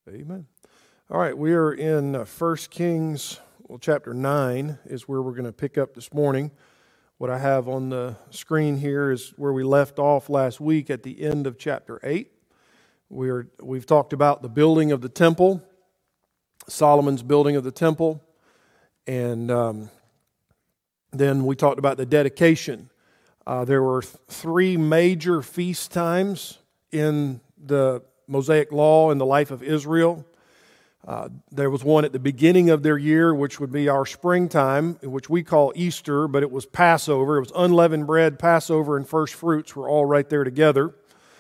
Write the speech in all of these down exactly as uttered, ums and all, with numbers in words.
Amen. All right, we are in uh, First Kings, well, chapter nine is where we're going to pick up this morning. What I have on the screen here is where we left off last week at the end of chapter eight. We're, we've talked about the building of the temple, Solomon's building of the temple, and um, then we talked about the dedication. Uh, there were th- three major feast times in the Mosaic Law in the life of Israel. Uh, there was one at the beginning of their year, which would be our springtime, which we call Easter, but it was Passover. It was unleavened bread, Passover, and first fruits were all right there together.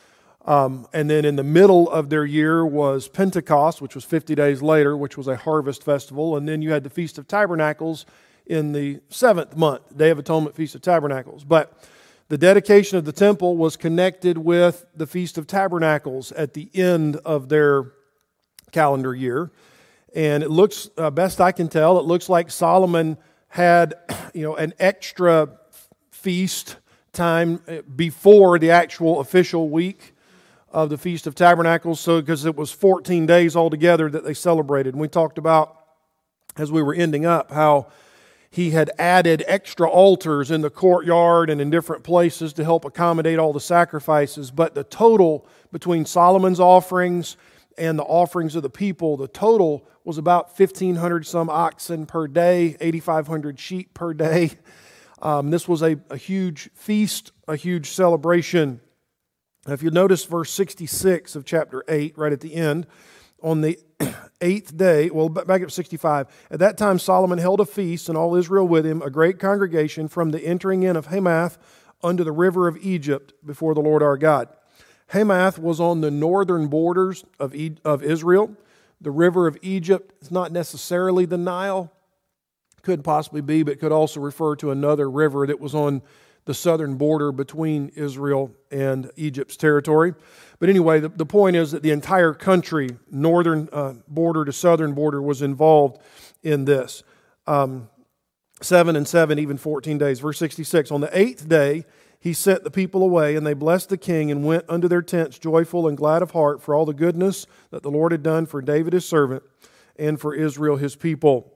Um, and then in the middle of their year was Pentecost, which was fifty days later, which was a harvest festival. And then you had the Feast of Tabernacles in the seventh month, Day of Atonement, Feast of Tabernacles. But the dedication of the temple was connected with the Feast of Tabernacles at the end of their calendar year. And it looks, uh, best I can tell, it looks like Solomon had, you know, an extra feast time before the actual official week of the Feast of Tabernacles, so because it was fourteen days altogether that they celebrated. And we talked about, as we were ending up, how he had added extra altars in the courtyard and in different places to help accommodate all the sacrifices. But the total between Solomon's offerings and the offerings of the people, the total was about fifteen hundred some oxen per day, eighty-five hundred sheep per day. Um, this was a, a huge feast, a huge celebration. If you notice verse sixty-six of chapter eight, right at the end, on the eighth day, well, back up sixty-five, at that time Solomon held a feast, and all Israel with him, a great congregation, from the entering in of Hamath unto the river of Egypt before the Lord our God. Hamath was on the northern borders of, e- of Israel. The river of Egypt is not necessarily the Nile. Could possibly be, but could also refer to another river that was on the southern border between Israel and Egypt's territory. But anyway, the, the point is that the entire country, northern uh, border to southern border, was involved in this. Um, seven and seven, even fourteen days. Verse sixty-six, on the eighth day, he sent the people away, and they blessed the king and went unto their tents joyful and glad of heart for all the goodness that the Lord had done for David his servant and for Israel his people.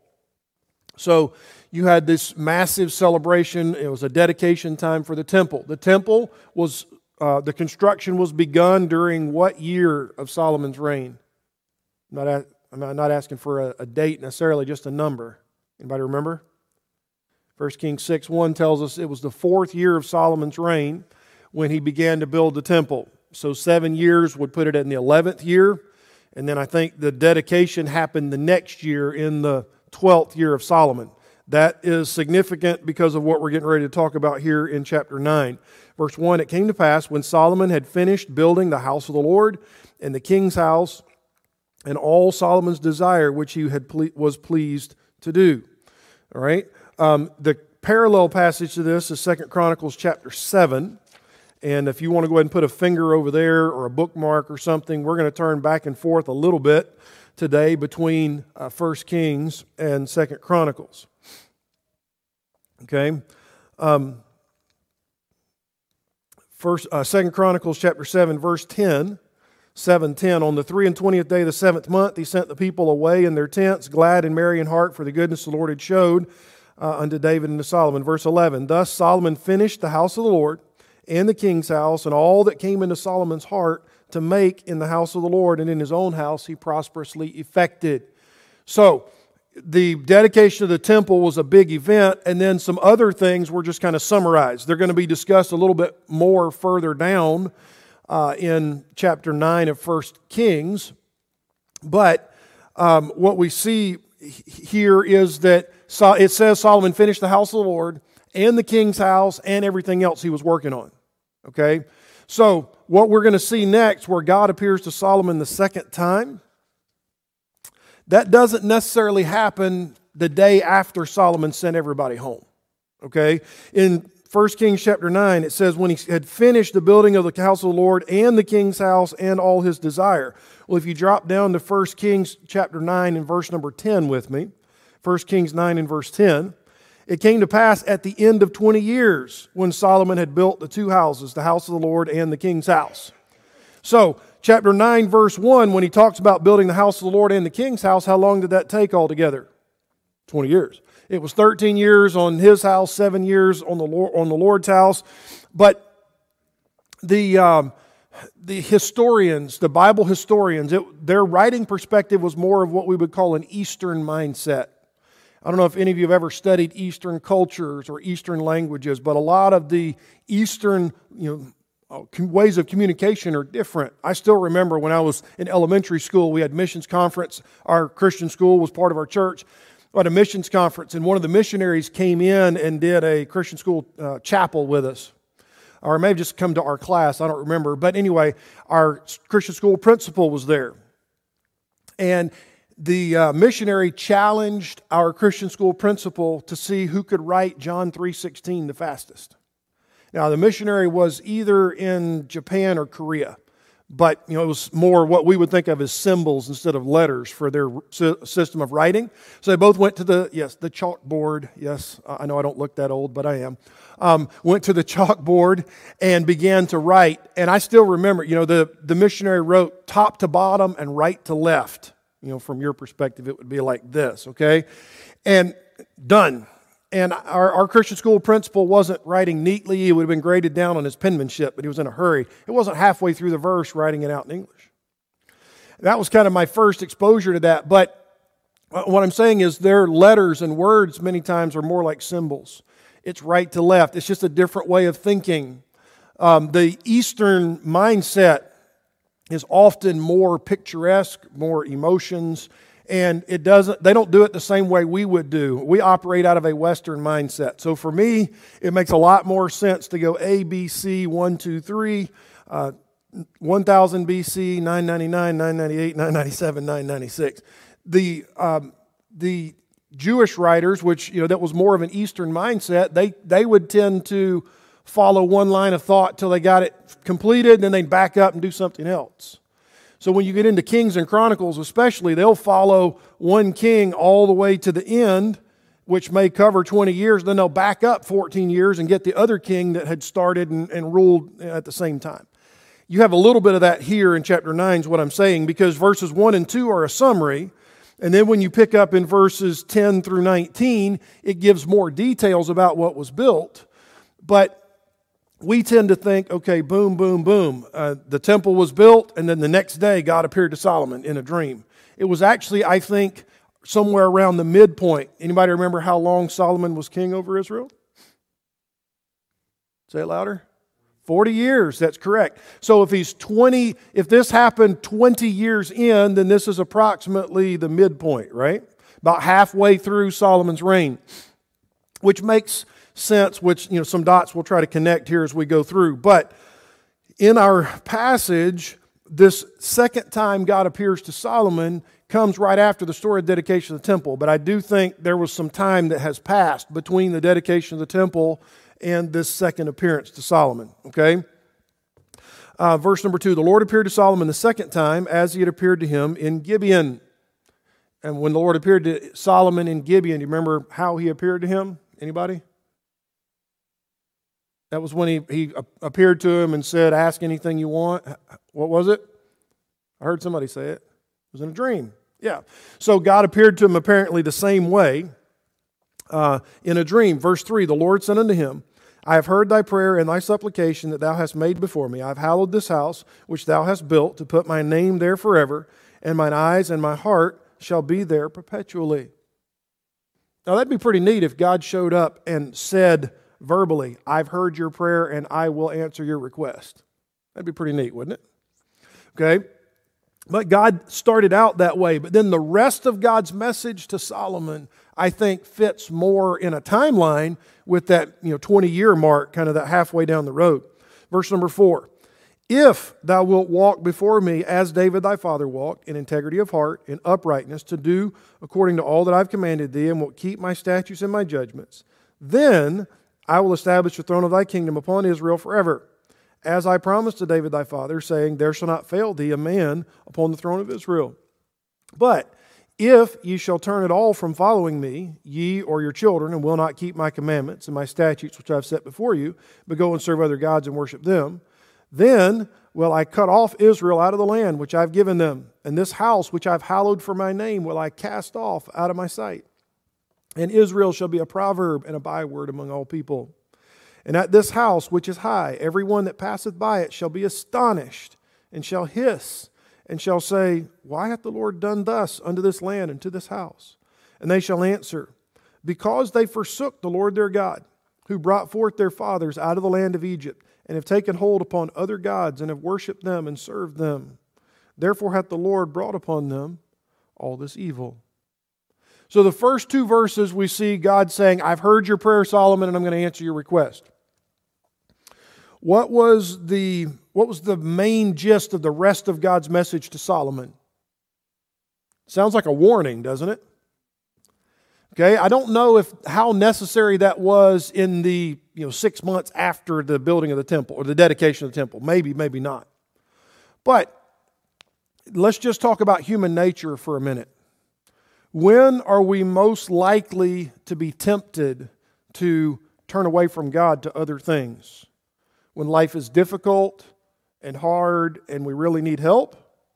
So you had this massive celebration. It was a dedication time for the temple. The temple was, uh, the construction was begun during what year of Solomon's reign? I'm not, at, I'm not asking for a, a date necessarily, just a number. Anybody remember? First Kings six one tells us it was the fourth year of Solomon's reign when he began to build the temple. So seven years would put it in the eleventh year. And then I think the dedication happened the next year in the twelfth year of Solomon. That is significant because of what we're getting ready to talk about here in chapter nine. Verse one, it came to pass when Solomon had finished building the house of the Lord and the king's house and all Solomon's desire which he had ple- was pleased to do. All right. Um, the parallel passage to this is Second Chronicles chapter seven. And if you want to go ahead and put a finger over there or a bookmark or something, we're going to turn back and forth a little bit today between uh, First Kings and Second Chronicles. Okay. Um, first, uh, Second Chronicles chapter seven, verse ten. seven ten, on the three and twentieth day of the seventh month, he sent the people away in their tents, glad and merry in heart for the goodness the Lord had showed Uh, unto David and to Solomon. Verse eleven, thus Solomon finished the house of the Lord and the king's house and all that came into Solomon's heart to make in the house of the Lord, and in his own house he prosperously effected. So, the dedication of the temple was a big event, and then some other things were just kind of summarized. They're going to be discussed a little bit more further down uh, in chapter nine of First Kings. But um, what we see here is that So it says Solomon finished the house of the Lord and the king's house and everything else he was working on. Okay? So what we're going to see next, where God appears to Solomon the second time, that doesn't necessarily happen the day after Solomon sent everybody home. Okay? In First Kings chapter nine, it says, when he had finished the building of the house of the Lord and the king's house and all his desire. Well, if you drop down to First Kings chapter nine and verse number ten with me, First Kings nine and verse ten, it came to pass at the end of twenty years when Solomon had built the two houses, the house of the Lord and the king's house. So chapter nine, verse one, when he talks about building the house of the Lord and the king's house, how long did that take altogether? twenty years. It was thirteen years on his house, seven years on the Lord, on the Lord's house. But the um, the historians, the Bible historians, it, their writing perspective was more of what we would call an Eastern mindset. I don't know if any of you have ever studied Eastern cultures or Eastern languages, but a lot of the Eastern, you know, ways of communication are different. I still remember when I was in elementary school, we had missions conference. Our Christian school was part of our church. We had a missions conference, and one of the missionaries came in and did a Christian school uh, chapel with us. Or it may have just come to our class, I don't remember. But anyway, our Christian school principal was there. And the uh, missionary challenged our Christian school principal to see who could write John three sixteen the fastest. Now, the missionary was either in Japan or Korea, but you know it was more what we would think of as symbols instead of letters for their system of writing. So they both went to the, yes, the chalkboard. Yes, I know I don't look that old, but I am. Um, went to the chalkboard and began to write. And I still remember, you know, the, the missionary wrote top to bottom and right to left. You know, from your perspective, it would be like this, okay? And done. And our, our Christian school principal wasn't writing neatly. He would have been graded down on his penmanship, but he was in a hurry. It wasn't halfway through the verse writing it out in English. That was kind of my first exposure to that. But what I'm saying is their letters and words many times are more like symbols. It's right to left. It's just a different way of thinking. Um, the Eastern mindset is often more picturesque, more emotions, and it doesn't. They don't do it the same way we would do. We operate out of a Western mindset. So for me, it makes a lot more sense to go A, B, C, one, two, three, uh, one thousand B C, nine ninety-nine, nine ninety-eight, nine ninety-seven, nine ninety-six. The um, the Jewish writers, which you know that was more of an Eastern mindset, they they would tend to follow one line of thought till they got it completed, and then they'd back up and do something else. So when you get into Kings and Chronicles especially, they'll follow one king all the way to the end, which may cover twenty years, then they'll back up fourteen years and get the other king that had started and, and ruled at the same time. You have a little bit of that here in chapter nine is what I'm saying, because verses one and two are a summary, and then when you pick up in verses ten through nineteen, it gives more details about what was built. But we tend to think, okay, boom, boom, boom. Uh, the temple was built, and then the next day God appeared to Solomon in a dream. It was actually, I think, somewhere around the midpoint. Anybody remember how long Solomon was king over Israel? Say it louder. forty years, that's correct. So if he's twenty, if this happened twenty years in, then this is approximately the midpoint, right? About halfway through Solomon's reign, which makes sense, which, you know, some dots we'll try to connect here as we go through. But in our passage, this second time God appears to Solomon comes right after the story of dedication of the temple. But I do think there was some time that has passed between the dedication of the temple and this second appearance to Solomon, okay? Uh, verse number two, the Lord appeared to Solomon the second time as he had appeared to him in Gibeon. And when the Lord appeared to Solomon in Gibeon, do you remember how he appeared to him? Anybody? That was when he, he appeared to him and said, ask anything you want. What was it? I heard somebody say it. It was in a dream. Yeah. So God appeared to him apparently the same way uh, in a dream. Verse three, the Lord said unto him, I have heard thy prayer and thy supplication that thou hast made before me. I have hallowed this house which thou hast built to put my name there forever, and mine eyes and my heart shall be there perpetually. Now that'd be pretty neat if God showed up and said verbally, I've heard your prayer and I will answer your request. That'd be pretty neat, wouldn't it? Okay. But God started out that way. But then the rest of God's message to Solomon, I think, fits more in a timeline with that, you know, twenty-year mark, kind of that halfway down the road. Verse number four, if thou wilt walk before me as David thy father walked, in integrity of heart, in uprightness, to do according to all that I've commanded thee, and wilt keep my statutes and my judgments, then I will establish the throne of thy kingdom upon Israel forever, as I promised to David thy father, saying, there shall not fail thee a man upon the throne of Israel. But if ye shall turn at all from following me, ye or your children, and will not keep my commandments and my statutes which I have set before you, but go and serve other gods and worship them, then will I cut off Israel out of the land which I've given them, and this house which I've hallowed for my name will I cast off out of my sight. And Israel shall be a proverb and a byword among all people. And at this house which is high, every one that passeth by it shall be astonished, and shall hiss, and shall say, Why hath the Lord done thus unto this land and to this house? And they shall answer, Because they forsook the Lord their God, who brought forth their fathers out of the land of Egypt, and have taken hold upon other gods, and have worshipped them and served them. Therefore hath the Lord brought upon them all this evil. So the first two verses we see God saying, I've heard your prayer, Solomon, and I'm going to answer your request. What was the, what was the main gist of the rest of God's message to Solomon? Sounds like a warning, doesn't it? Okay, I don't know if how necessary that was in the you know six months after the building of the temple or the dedication of the temple. Maybe, maybe not. But let's just talk about human nature for a minute. When are we most likely to be tempted to turn away from God to other things? When life is difficult and hard and we really need help?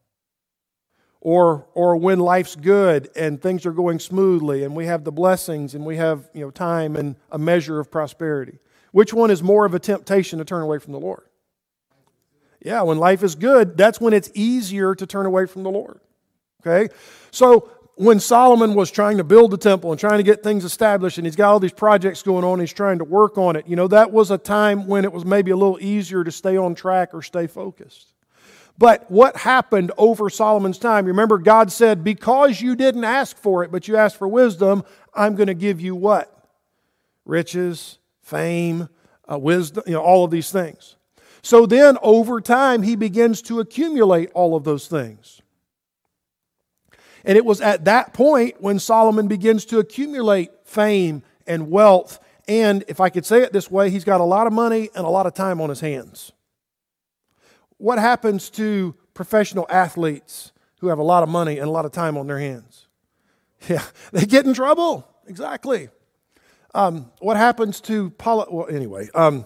Or, or when life's good and things are going smoothly and we have the blessings and we have you know time and a measure of prosperity? Which one is more of a temptation to turn away from the Lord? Yeah, when life is good, that's when it's easier to turn away from the Lord. Okay? So when Solomon was trying to build the temple and trying to get things established, and he's got all these projects going on, he's trying to work on it, you know, that was a time when it was maybe a little easier to stay on track or stay focused. But what happened over Solomon's time? Remember, God said, because you didn't ask for it, but you asked for wisdom, I'm going to give you what? Riches, fame, uh, wisdom, you know, all of these things. So then, over time, he begins to accumulate all of those things. And it was at that point when Solomon begins to accumulate fame and wealth. And if I could say it this way, he's got a lot of money and a lot of time on his hands. What happens to professional athletes who have a lot of money and a lot of time on their hands? Yeah, they get in trouble. Exactly. Um, what happens to poli- well, anyway. Um,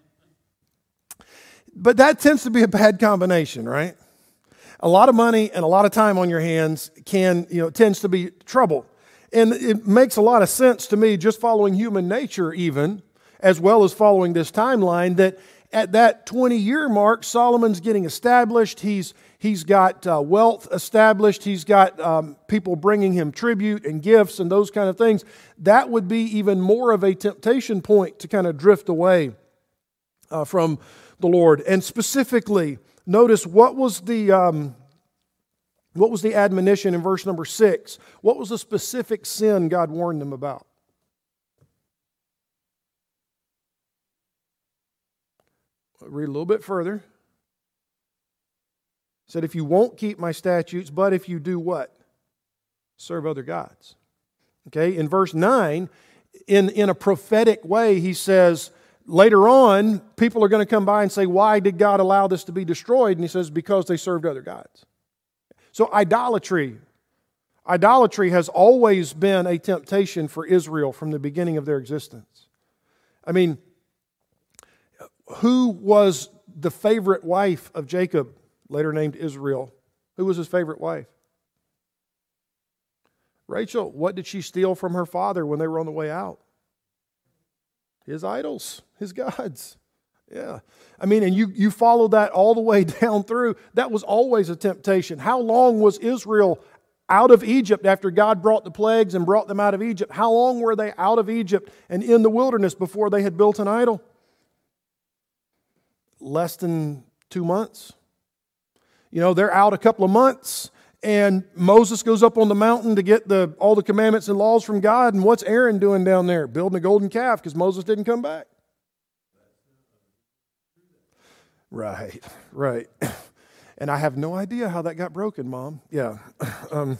but that tends to be a bad combination, right? A lot of money and a lot of time on your hands can, you know, tends to be trouble. And it makes a lot of sense to me, just following human nature even, as well as following this timeline, that at that twenty-year mark, Solomon's getting established. He's, he's got uh, wealth established. He's got um, people bringing him tribute and gifts and those kind of things. That would be even more of a temptation point to kind of drift away uh, from the Lord. And specifically, notice what was the um, what was the admonition in verse number six? What was the specific sin God warned them about? Read a little bit further. It said, if you won't keep my statutes, but if you do what? Serve other gods. Okay, in verse nine, in, in a prophetic way, he says, later on, people are going to come by and say, why did God allow this to be destroyed? And he says, because they served other gods. So idolatry. Idolatry has always been a temptation for Israel from the beginning of their existence. I mean, who was the favorite wife of Jacob, later named Israel? Who was his favorite wife? Rachel. What did she steal from her father when they were on the way out? His idols, his gods. Yeah. I mean, and you, you follow that all the way down through. That was always a temptation. How long was Israel out of Egypt after God brought the plagues and brought them out of Egypt? How long were they out of Egypt and in the wilderness before they had built an idol? Less than two months. You know, they're out a couple of months, and Moses goes up on the mountain to get the all the commandments and laws from God, and what's Aaron doing down there? Building a golden calf because Moses didn't come back. Right, right. And I have no idea how that got broken, Mom. Yeah. Um,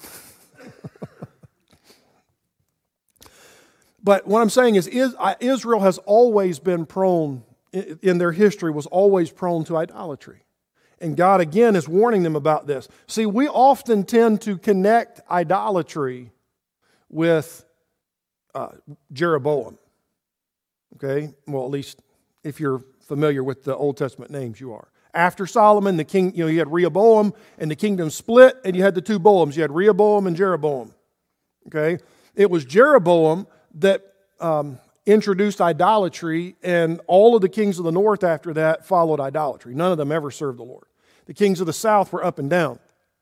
but what I'm saying is, is Israel has always been prone, in their history, was always prone to idolatry. And God, again, is warning them about this. See, we often tend to connect idolatry with uh, Jeroboam. Okay? Well, at least if you're familiar with the Old Testament names, you are. After Solomon, the king, you know, you had Rehoboam, and the kingdom split, and you had the two Boams. You had Rehoboam and Jeroboam. Okay? It was Jeroboam that um, introduced idolatry, and all of the kings of the north after that followed idolatry. None of them ever served the Lord. The kings of the south were up and down.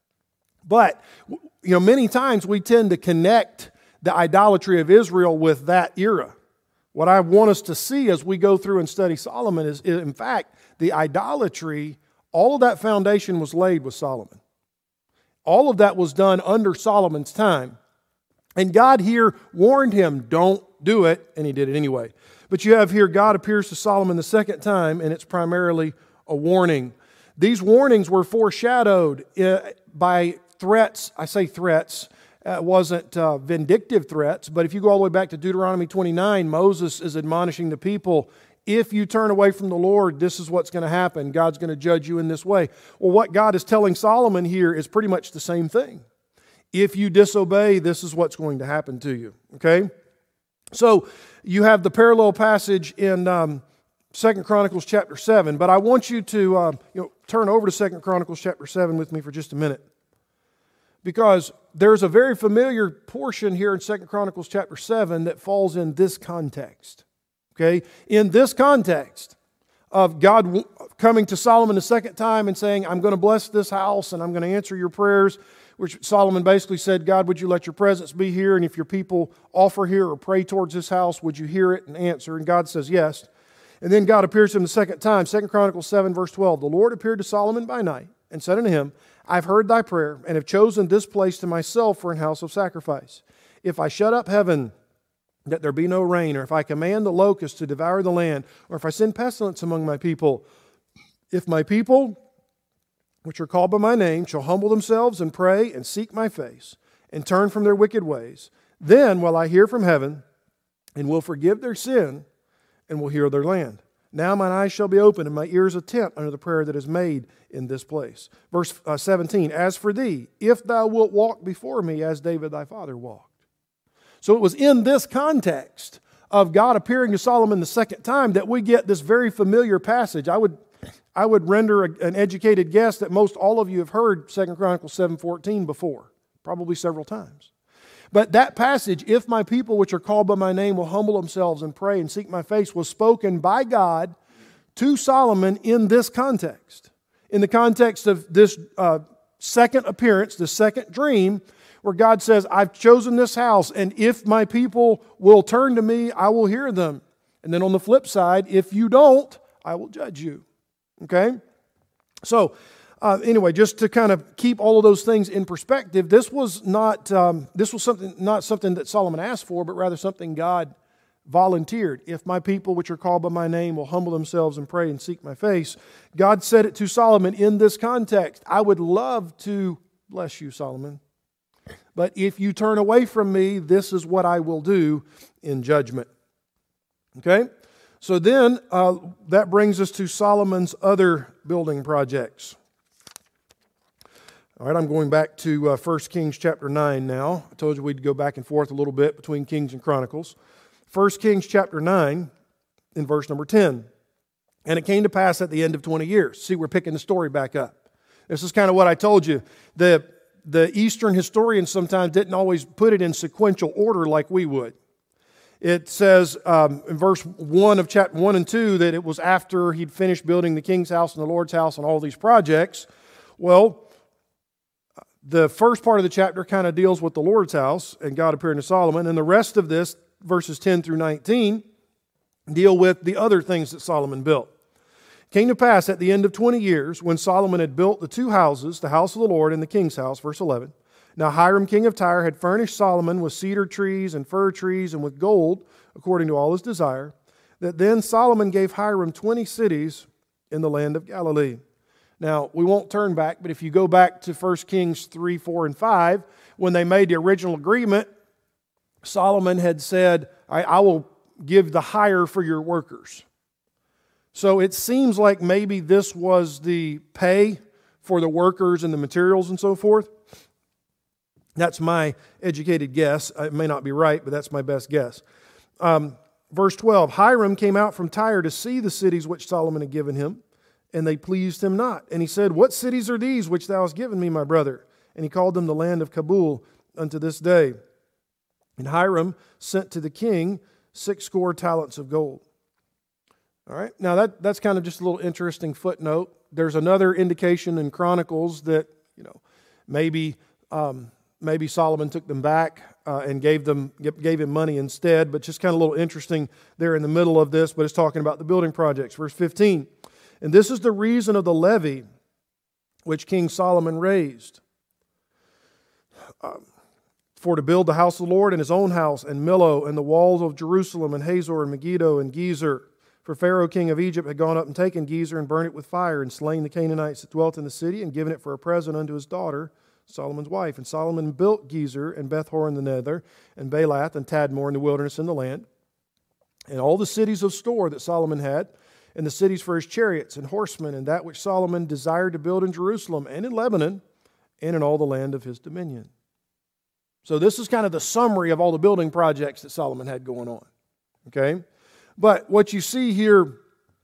But, you know, many times we tend to connect the idolatry of Israel with that era. What I want us to see as we go through and study Solomon is, in fact, the idolatry, all of that foundation was laid with Solomon. All of that was done under Solomon's time. And God here warned him, don't do it, and he did it anyway. But you have here, God appears to Solomon the second time, and it's primarily a warning. These warnings were foreshadowed by threats. I say threats. It wasn't uh, vindictive threats, but if you go all the way back to Deuteronomy twenty-nine, Moses is admonishing the people, if you turn away from the Lord, this is what's going to happen. God's going to judge you in this way. Well, what God is telling Solomon here is pretty much the same thing. If you disobey, this is what's going to happen to you. Okay? So you have the parallel passage in um, Second Chronicles chapter seven, but I want you to uh, you know, turn over to Second Chronicles chapter seven with me for just a minute. Because there's a very familiar portion here in Second Chronicles chapter seven that falls in this context. Okay? In this context of God coming to Solomon the second time and saying, I'm going to bless this house and I'm going to answer your prayers, which Solomon basically said, God, would you let your presence be here? And if your people offer here or pray towards this house, would you hear it and answer? And God says yes. And then God appears to him the second time. Second Chronicles seven verse twelve. The Lord appeared to Solomon by night and said unto him, I've heard thy prayer, and have chosen this place to myself for an house of sacrifice. If I shut up heaven, that there be no rain, or if I command the locusts to devour the land, or if I send pestilence among my people, if my people, which are called by my name, shall humble themselves and pray and seek my face, and turn from their wicked ways, then will I hear from heaven, and will forgive their sin, and will heal their land. Now mine eyes shall be open, and my ears attent unto the prayer that is made in this place. Verse uh, seventeen, as for thee, if thou wilt walk before me as David thy father walked. So it was in this context of God appearing to Solomon the second time that we get this very familiar passage. I would, I would render a, an educated guess that most all of you have heard Second Chronicles seven fourteen before, probably several times. But that passage, if my people which are called by my name will humble themselves and pray and seek my face, was spoken by God to Solomon in this context. In the context of this uh, second appearance, the second dream, where God says, I've chosen this house, and if my people will turn to me, I will hear them. And then on the flip side, if you don't, I will judge you. Okay? So, Uh, anyway, just to kind of keep all of those things in perspective, this was not um, this was something not something that Solomon asked for, but rather something God volunteered. If my people, which are called by my name, will humble themselves and pray and seek my face, God said it to Solomon in this context. I would love to bless you, Solomon, but if you turn away from me, this is what I will do in judgment. Okay, so then uh, that brings us to Solomon's other building projects. All right, I'm going back to uh, First Kings chapter nine now. I told you we'd go back and forth a little bit between Kings and Chronicles. First Kings chapter nine in verse number ten. And it came to pass at the end of twenty years. See, we're picking the story back up. This is kind of what I told you. The, the Eastern historians sometimes didn't always put it in sequential order like we would. It says um, in verse one of chapter one and two that it was after he'd finished building the king's house and the Lord's house and all these projects. Well, the first part of the chapter kind of deals with the Lord's house and God appearing to Solomon, and the rest of this, verses ten through nineteen, deal with the other things that Solomon built. It came to pass at the end of twenty years, when Solomon had built the two houses, the house of the Lord and the king's house, verse eleven. Now Hiram king of Tyre had furnished Solomon with cedar trees and fir trees and with gold, according to all his desire, that then Solomon gave Hiram twenty cities in the land of Galilee. Now, we won't turn back, but if you go back to First Kings three, four, and five, when they made the original agreement, Solomon had said, I, I will give the hire for your workers. So it seems like maybe this was the pay for the workers and the materials and so forth. That's my educated guess. It may not be right, but that's my best guess. Um, verse twelve, Hiram came out from Tyre to see the cities which Solomon had given him. and they pleased him not. And he said, What cities are these which thou hast given me, my brother? And he called them the land of Kabul unto this day. And Hiram sent to the king six score talents of gold. All right, now that, that's kind of just a little interesting footnote. There's another indication in Chronicles that, you know, maybe um, maybe Solomon took them back uh, and gave them gave him money instead, but just kind of a little interesting there in the middle of this, but it's talking about the building projects. Verse fifteen, and this is the reason of the levy which King Solomon raised. Um, for to build the house of the Lord and his own house, and Millo, and the walls of Jerusalem, and Hazor, and Megiddo, and Gezer. For Pharaoh king of Egypt had gone up and taken Gezer, and burned it with fire, and slain the Canaanites that dwelt in the city, and given it for a present unto his daughter, Solomon's wife. And Solomon built Gezer, and Beth-horon the nether, and Balath, and Tadmor in the wilderness in the land, and all the cities of store that Solomon had, and the cities for his chariots and horsemen, and that which Solomon desired to build in Jerusalem, and in Lebanon, and in all the land of his dominion. So this is kind of the summary of all the building projects that Solomon had going on. Okay? But what you see here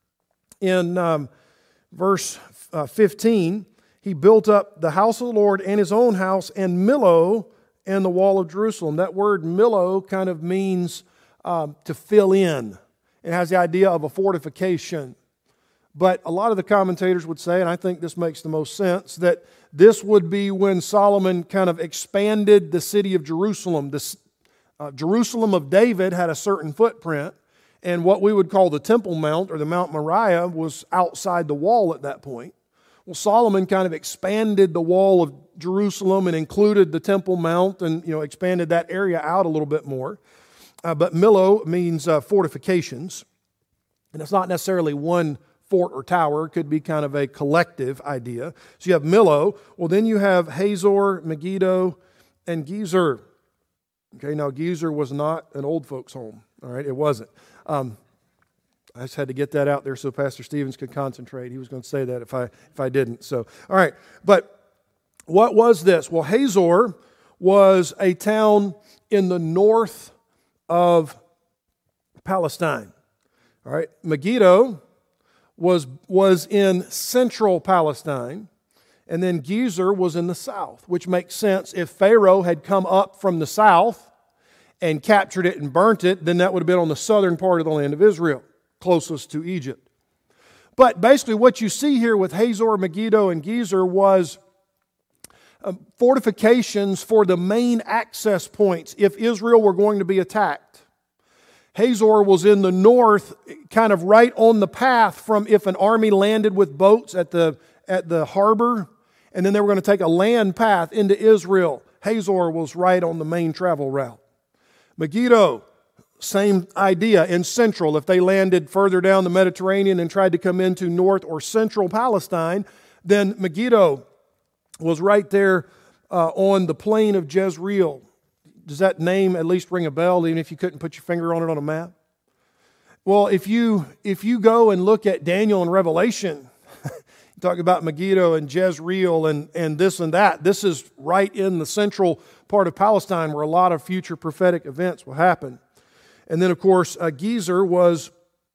in um, verse uh, fifteen, he built up the house of the Lord and his own house, and Millo and the wall of Jerusalem. That word Millo kind of means um, to fill in. It has the idea of a fortification. But a lot of the commentators would say, and I think this makes the most sense, that this would be when Solomon kind of expanded the city of Jerusalem. The uh, Jerusalem of David had a certain footprint, and what we would call the Temple Mount or the Mount Moriah was outside the wall at that point. Well, Solomon kind of expanded the wall of Jerusalem and included the Temple Mount and, you know, expanded that area out a little bit more. Uh, but Millo means uh, fortifications, and it's not necessarily one fort or tower. It could be kind of a collective idea. So you have Millo. Well, then you have Hazor, Megiddo, and Gezer. Okay, now Gezer was not an old folks' home. All right, it wasn't. Um, I just had to get that out there so Pastor Stevens could concentrate. He was going to say that if I if I didn't. So, all right. But what was this? Well, Hazor was a town in the north of Palestine. All right. Megiddo was, was in central Palestine, and then Gezer was in the south, which makes sense. If Pharaoh had come up from the south and captured it and burnt it, then that would have been on the southern part of the land of Israel, closest to Egypt. But basically what you see here with Hazor, Megiddo, and Gezer was um, fortifications for the main access points if Israel were going to be attacked. Hazor was in the north, kind of right on the path from if an army landed with boats at the, at the harbor, and then they were going to take a land path into Israel. Hazor was right on the main travel route. Megiddo, same idea in central. If they landed further down the Mediterranean and tried to come into north or central Palestine, then Megiddo was right there uh, on the plain of Jezreel. Does that name at least ring a bell, even if you couldn't put your finger on it on a map? Well, if you if you go and look at Daniel and Revelation, you talk about Megiddo and Jezreel and, and this and that. This is right in the central part of Palestine where a lot of future prophetic events will happen. And then, of course, uh, Gezer was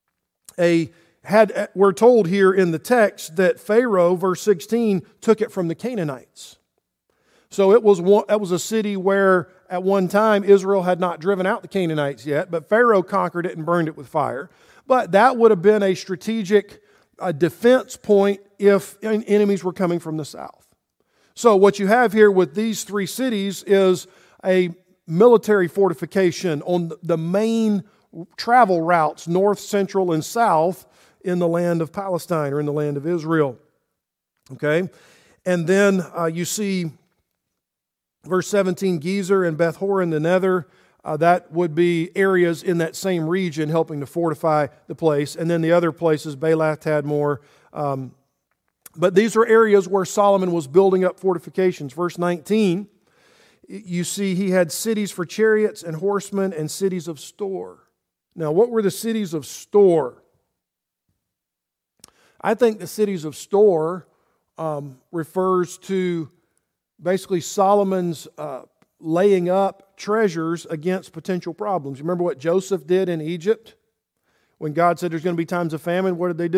a had. We're told here in the text that Pharaoh, verse sixteen, took it from the Canaanites. So it was one, that was a city where at one time Israel had not driven out the Canaanites yet, but Pharaoh conquered it and burned it with fire. But that would have been a strategic uh, defense point if enemies were coming from the south. So what you have here with these three cities is a military fortification on the main travel routes, north, central, and south in the land of Palestine or in the land of Israel. Okay? And then uh, you see verse seventeen, Gezer and Beth-horon the nether. Uh, that would be areas in that same region helping to fortify the place. And then the other places, Balath, Tadmor. Um, but these are areas where Solomon was building up fortifications. Verse nineteen, you see he had cities for chariots and horsemen and cities of store. Now, what were the cities of store? I think the cities of store um, refers to basically Solomon's uh, laying up treasures against potential problems. You remember what Joseph did in Egypt? When God said there's going to be times of famine, what did they do?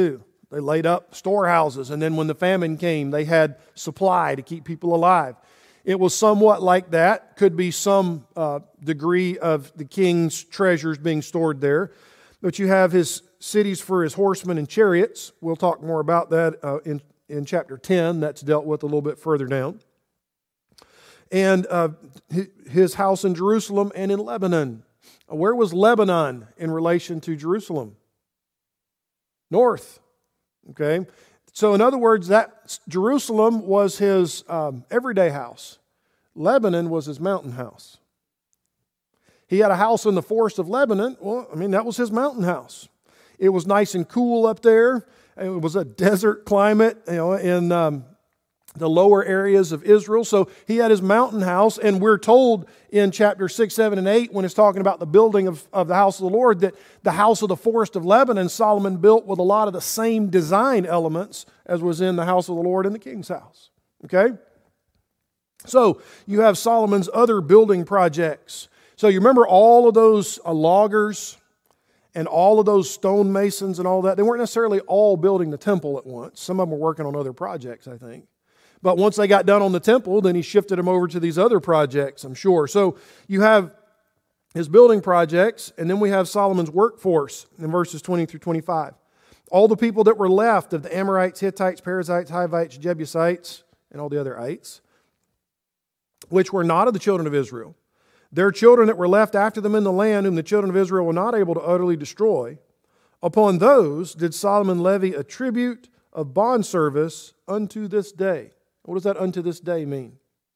They laid up storehouses, and then when the famine came, they had supply to keep people alive. It was somewhat like that. Could be some uh, degree of the king's treasures being stored there. But you have his cities for his horsemen and chariots. We'll talk more about that uh, in, in chapter ten. That's dealt with a little bit further down. And uh, his house in Jerusalem and in Lebanon. Where was Lebanon in relation to Jerusalem? North. Okay. So in other words, that Jerusalem was his um, everyday house. Lebanon was his mountain house. He had a house in the forest of Lebanon. Well, I mean, that was his mountain house. It was nice and cool up there. It was a desert climate, you know, in um, the lower areas of Israel. So he had his mountain house, and we're told in chapter six, seven, and eight, when it's talking about the building of, of the house of the Lord, that the house of the forest of Lebanon, Solomon built with a lot of the same design elements as was in the house of the Lord in the king's house. Okay? So you have Solomon's other building projects. So you remember all of those uh, loggers and all of those stonemasons and all that? They weren't necessarily all building the temple at once. Some of them were working on other projects, I think. But once they got done on the temple, then he shifted them over to these other projects, I'm sure. So you have his building projects, and then we have Solomon's workforce in verses twenty through twenty-five. All the people that were left of the Amorites, Hittites, Perizzites, Hivites, Jebusites, and all the other ites, which were not of the children of Israel. Their children that were left after them in the land, whom the children of Israel were not able to utterly destroy, upon those did Solomon levy a tribute of bondservice unto this day. What does that unto this day mean?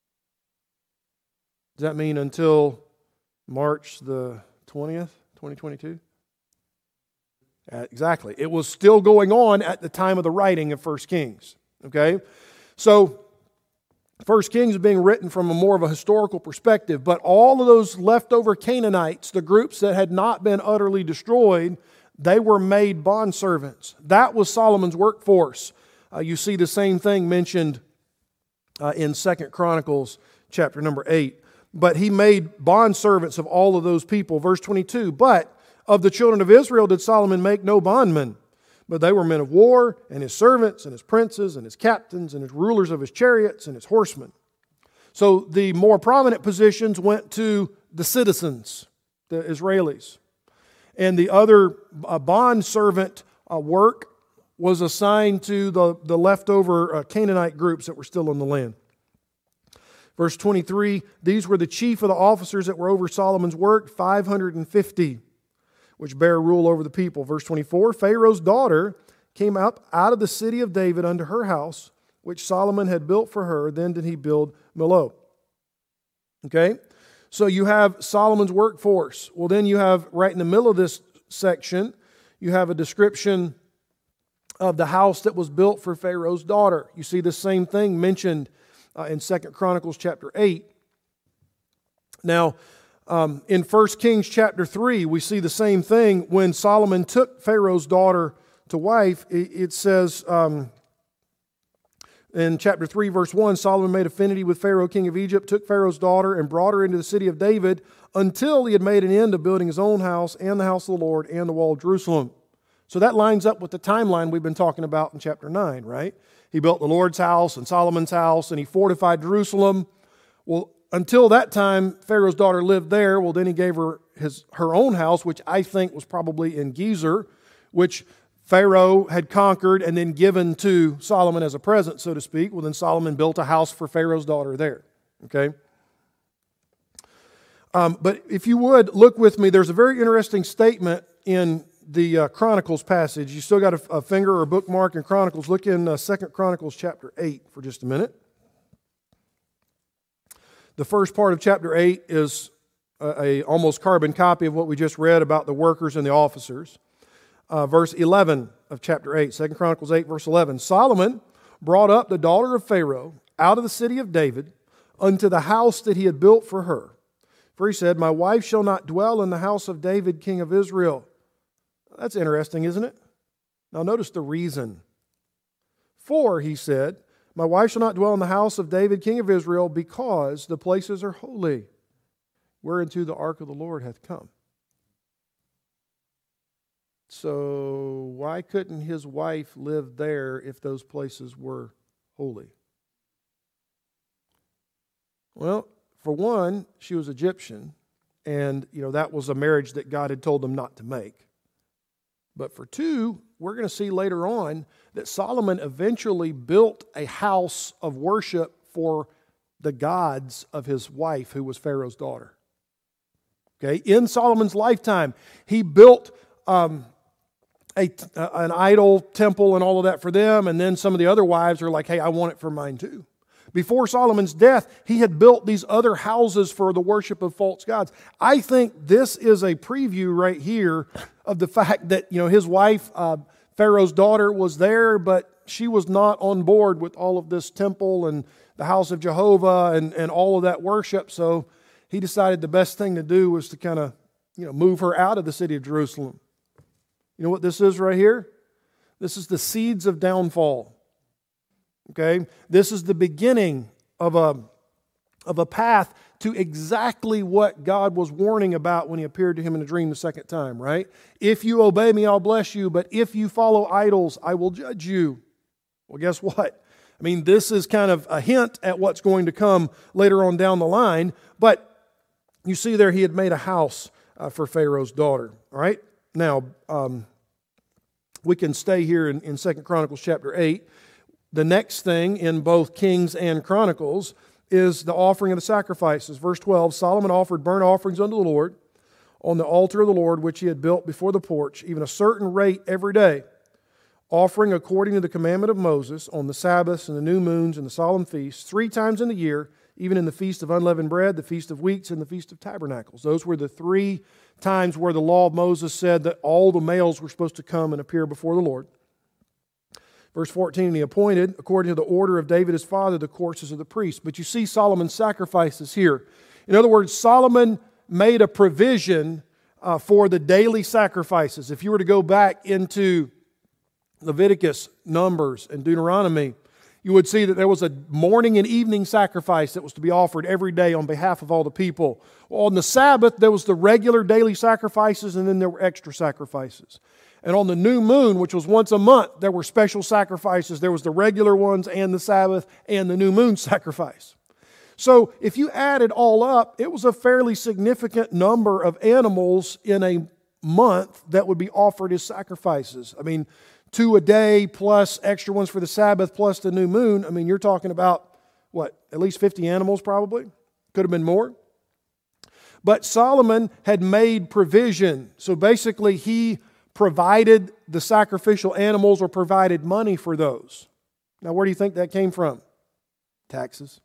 Does that mean until March the twentieth, twenty twenty-two? Uh, exactly. It was still going on at the time of the writing of First Kings. Okay? So, First Kings is being written from a more of a historical perspective, but all of those leftover Canaanites, the groups that had not been utterly destroyed, they were made bondservants. That was Solomon's workforce. Uh, you see the same thing mentioned uh, in Second Chronicles chapter number eight. But he made bondservants of all of those people. Verse twenty-two, but of the children of Israel did Solomon make no bondmen, but they were men of war, and his servants, and his princes, and his captains, and his rulers of his chariots, and his horsemen. So the more prominent positions went to the citizens, the Israelis. And the other uh, bond servant uh, work was assigned to the, the leftover uh, Canaanite groups that were still in the land. Verse twenty-three, these were the chief of the officers that were over Solomon's work, five hundred fifty, which bear rule over the people. Verse twenty-four, Pharaoh's daughter came up out of the city of David unto her house, which Solomon had built for her. Then did he build Millo. Okay? So you have Solomon's workforce. Well, then you have, right in the middle of this section, you have a description of the house that was built for Pharaoh's daughter. You see the same thing mentioned uh, in Second Chronicles chapter eight. Now, um, in First Kings chapter three, we see the same thing. When Solomon took Pharaoh's daughter to wife, it, it says... Um, In chapter three, verse one, Solomon made affinity with Pharaoh, king of Egypt, took Pharaoh's daughter and brought her into the city of David until he had made an end of building his own house and the house of the Lord and the wall of Jerusalem. So that lines up with the timeline we've been talking about in chapter nine, right? He built the Lord's house and Solomon's house, and he fortified Jerusalem. Well, until that time, Pharaoh's daughter lived there. Well, then he gave her his her own house, which I think was probably in Gezer, which Pharaoh had conquered and then given to Solomon as a present, so to speak. Well, then Solomon built a house for Pharaoh's daughter there. Okay? Um, but if you would, look with me. There's a very interesting statement in the uh, Chronicles passage. You still got a, a finger or a bookmark in Chronicles. Look in uh, Second Chronicles chapter eight for just a minute. The first part of chapter eight is a, a almost carbon copy of what we just read about the workers and the officers. Uh, verse eleven of chapter eight, Second Chronicles eight, verse eleven. Solomon brought up the daughter of Pharaoh out of the city of David unto the house that he had built for her. For he said, my wife shall not dwell in the house of David, king of Israel. That's interesting, isn't it? Now notice the reason. For, he said, my wife shall not dwell in the house of David, king of Israel, because the places are holy, whereunto the ark of the Lord hath come. So why couldn't his wife live there if those places were holy? Well, for one, she was Egyptian, and you know that was a marriage that God had told them not to make. But for two, we're going to see later on that Solomon eventually built a house of worship for the gods of his wife, who was Pharaoh's daughter. Okay, in Solomon's lifetime, he built um, a, uh, an idol temple and all of that for them, and then some of the other wives are like, hey, I want it for mine too. Before Solomon's death, he had built these other houses for the worship of false gods. I think this is a preview right here of the fact that, you know, his wife, uh, Pharaoh's daughter, was there, but she was not on board with all of this temple and the house of Jehovah and, and all of that worship. So he decided the best thing to do was to kind of, you know, move her out of the city of Jerusalem. You know what this is right here? This is the seeds of downfall. Okay? This is the beginning of a, of a path to exactly what God was warning about when He appeared to him in a dream the second time, right? If you obey me, I'll bless you, but if you follow idols, I will judge you. Well, guess what? I mean, this is kind of a hint at what's going to come later on down the line, but you see there he had made a house uh, for Pharaoh's daughter, all right? Now, um, we can stay here in, in Second Chronicles chapter eight. The next thing in both Kings and Chronicles is the offering of the sacrifices. Verse twelve, Solomon offered burnt offerings unto the Lord on the altar of the Lord, which he had built before the porch, even a certain rate every day, offering according to the commandment of Moses on the Sabbaths and the new moons and the solemn feasts, three times in the year, even in the feast of unleavened bread, the feast of weeks, and the feast of tabernacles. Those were the three times where the law of Moses said that all the males were supposed to come and appear before the Lord. Verse fourteen, and he appointed, according to the order of David his father, the courses of the priests. But you see Solomon's sacrifices here. In other words, Solomon made a provision uh, for the daily sacrifices. If you were to go back into Leviticus, Numbers, and Deuteronomy, you would see that there was a morning and evening sacrifice that was to be offered every day on behalf of all the people. Well, on the Sabbath, there was the regular daily sacrifices, and then there were extra sacrifices. And on the new moon, which was once a month, there were special sacrifices. There was the regular ones and the Sabbath and the new moon sacrifice. So if you add it all up, it was a fairly significant number of animals in a month that would be offered as sacrifices. I mean, two a day plus extra ones for the Sabbath plus the new moon. I mean, you're talking about, what, at least fifty animals probably? Could have been more. But Solomon had made provision. So basically he provided the sacrificial animals or provided money for those. Now, where do you think that came from? Taxes.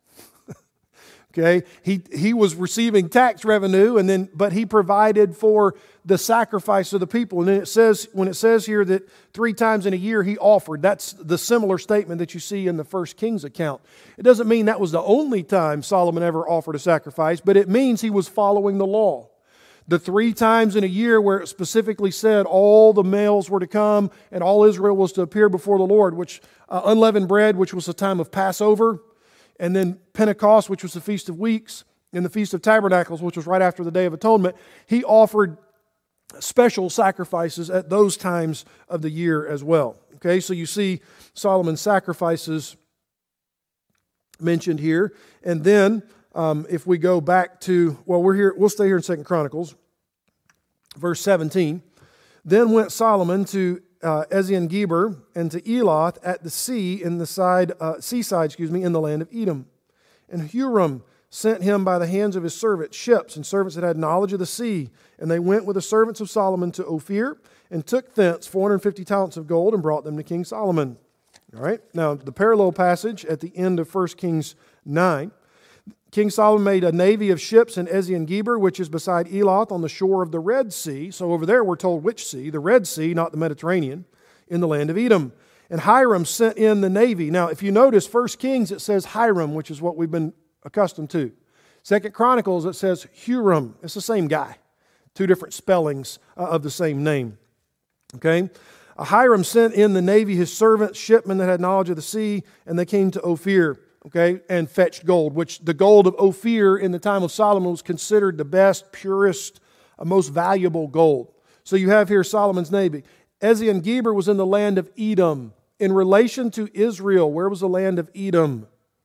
Okay, he he was receiving tax revenue, and then but he provided for the sacrifice of the people. And then it says, when it says here that three times in a year he offered, that's the similar statement that you see in the First Kings account. It doesn't mean that was the only time Solomon ever offered a sacrifice, but it means he was following the law. The three times in a year where it specifically said all the males were to come and all Israel was to appear before the Lord, which uh, unleavened bread, which was the time of Passover, and then Pentecost, which was the Feast of Weeks, and the Feast of Tabernacles, which was right after the Day of Atonement. He offered special sacrifices at those times of the year as well. Okay, so you see Solomon's sacrifices mentioned here. And then um, if we go back to, well, we're here, we'll stay here in Second Chronicles, verse seventeen. Then went Solomon to uh, Ezion-Geber and to Eloth at the sea in the side, uh, seaside, excuse me, in the land of Edom. And Huram sent him by the hands of his servants ships and servants that had knowledge of the sea. And they went with the servants of Solomon to Ophir and took thence four hundred fifty talents of gold and brought them to King Solomon. All right. Now, the parallel passage at the end of First Kings nine. King Solomon made a navy of ships in Ezion-Geber, which is beside Eloth on the shore of the Red Sea. So over there we're told which sea, the Red Sea, not the Mediterranean, in the land of Edom. And Hiram sent in the navy. Now, if you notice, First Kings, it says Hiram, which is what we've been accustomed to. Second Chronicles, it says Huram. It's the same guy. Two different spellings uh, of the same name. Okay? Uh, Hiram sent in the navy his servants, shipmen that had knowledge of the sea, and they came to Ophir. Okay, and fetched gold, which the gold of Ophir in the time of Solomon was considered the best, purest, uh, most valuable gold. So you have here Solomon's navy. Ezion Geber was in the land of Edom. In relation to Israel, where was the land of Edom?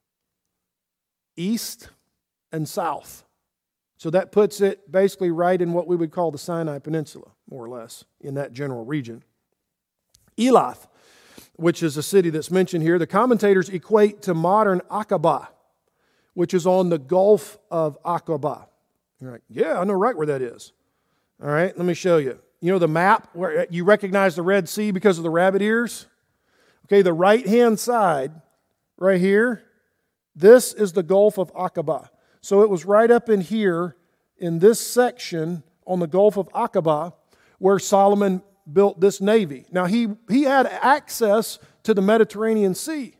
East and south. So that puts it basically right in what we would call the Sinai Peninsula, more or less, in that general region. Elath, which is a city that's mentioned here, the commentators equate to modern Aqaba, which is on the Gulf of Aqaba. You're like, yeah, I know right where that is. All right, let me show you. You know the map where you recognize the Red Sea because of the rabbit ears? Okay, the right-hand side, right here, this is the Gulf of Aqaba. So it was right up in here, in this section on the Gulf of Aqaba, where Solomon built this navy. Now, he, he had access to the Mediterranean Sea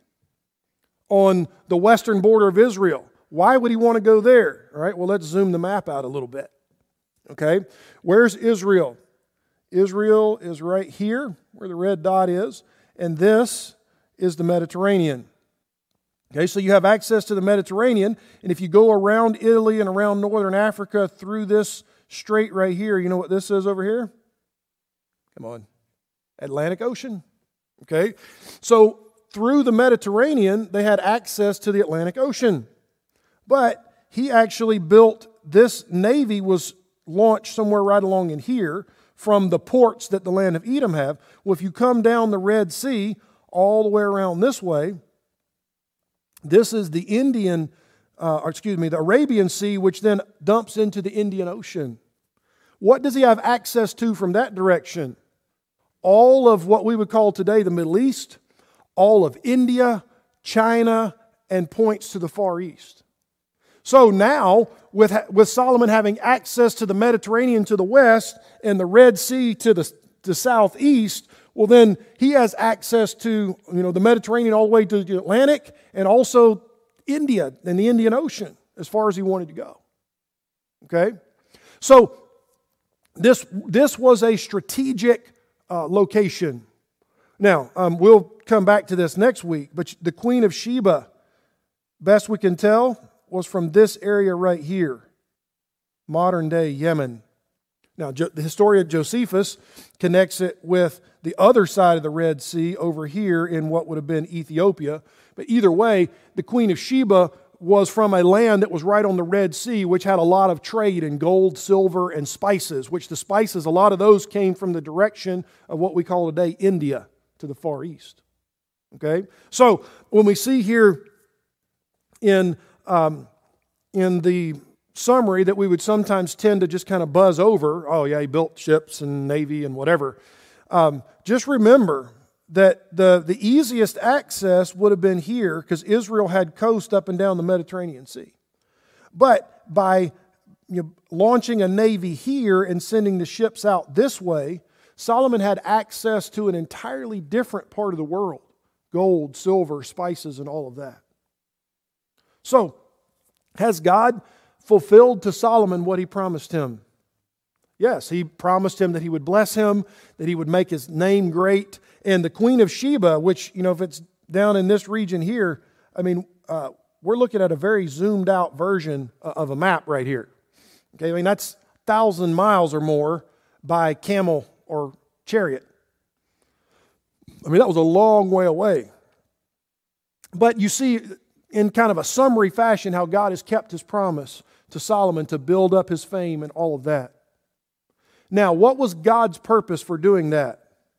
on the western border of Israel. Why would he want to go there? All right, well, let's zoom the map out a little bit. Okay, where's Israel? Israel is right here, where the red dot is, and this is the Mediterranean. Okay, so you have access to the Mediterranean, and if you go around Italy and around northern Africa through this strait right here, you know what this is over here? Come on. Atlantic Ocean. Okay, so through the Mediterranean, they had access to the Atlantic Ocean. But he actually built, this navy was launched somewhere right along in here from the ports that the land of Edom have. Well, if you come down the Red Sea all the way around this way, this is the Indian, uh, or excuse me, the Arabian Sea, which then dumps into the Indian Ocean. What does he have access to from that direction? All of what we would call today the Middle East, all of India, China, and points to the Far East. So now, with, with Solomon having access to the Mediterranean to the west and the Red Sea to the, the southeast, well then he has access to, you know, the Mediterranean all the way to the Atlantic and also India and the Indian Ocean as far as he wanted to go. Okay? So this, this was a strategic uh, location. Now, um, we'll come back to this next week, but the Queen of Sheba, best we can tell, was from this area right here, modern-day Yemen. Now, the historian Josephus connects it with the other side of the Red Sea over here in what would have been Ethiopia. But either way, the Queen of Sheba was from a land that was right on the Red Sea, which had a lot of trade in gold, silver, and spices, which the spices, a lot of those came from the direction of what we call today India to the Far East. Okay? So, when we see here in Um, in the summary that we would sometimes tend to just kind of buzz over, oh yeah, he built ships and navy and whatever. Um, just remember that the, the easiest access would have been here because Israel had coast up and down the Mediterranean Sea. But by you know, launching a navy here and sending the ships out this way, Solomon had access to an entirely different part of the world. Gold, silver, spices, and all of that. So, has God fulfilled to Solomon what he promised him? Yes, he promised him that he would bless him, that he would make his name great. And the Queen of Sheba, which, you know, if it's down in this region here, I mean, uh, we're looking at a very zoomed out version of a map right here. Okay, I mean, that's a thousand miles or more by camel or chariot. I mean, that was a long way away. But you see, in kind of a summary fashion, how God has kept His promise to Solomon to build up his fame and all of that. Now, what was God's purpose for doing that?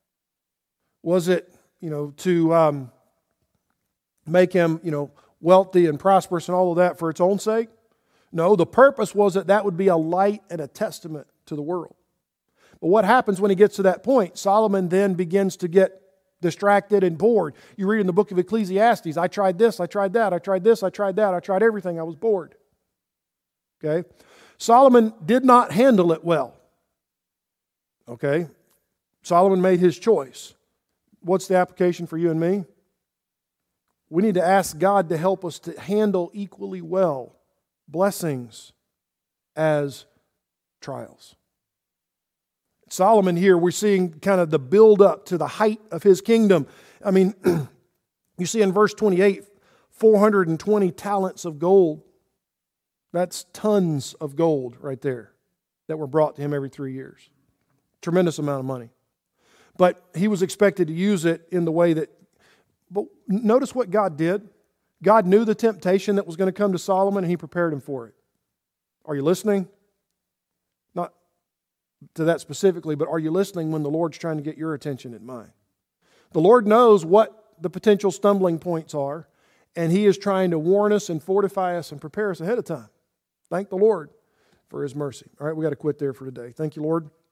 Was it, you know, to um, make him, you know, wealthy and prosperous and all of that for its own sake? No, the purpose was that that would be a light and a testament to the world. But what happens when he gets to that point? Solomon then begins to get distracted and bored. You read in the book of Ecclesiastes, I tried this, I tried that, I tried this, I tried that, I tried everything, I was bored. Okay? Solomon did not handle it well. Okay? Solomon made his choice. What's the application for you and me? We need to ask God to help us to handle equally well blessings as trials. Solomon here, we're seeing kind of the build up to the height of his kingdom. I mean, you see in verse twenty-eight, four hundred twenty talents of gold. That's tons of gold right there that were brought to him every three years. tremendous amount of money. But he was expected to use it in the way that, but notice what God did. God knew the temptation that was going to come to Solomon, and he prepared him for it. Are you listening? Not to that specifically, but are you listening when the Lord's trying to get your attention and mine? The Lord knows what the potential stumbling points are, and He is trying to warn us and fortify us and prepare us ahead of time. Thank the Lord for His mercy. All right, we got to quit there for today. Thank you, Lord.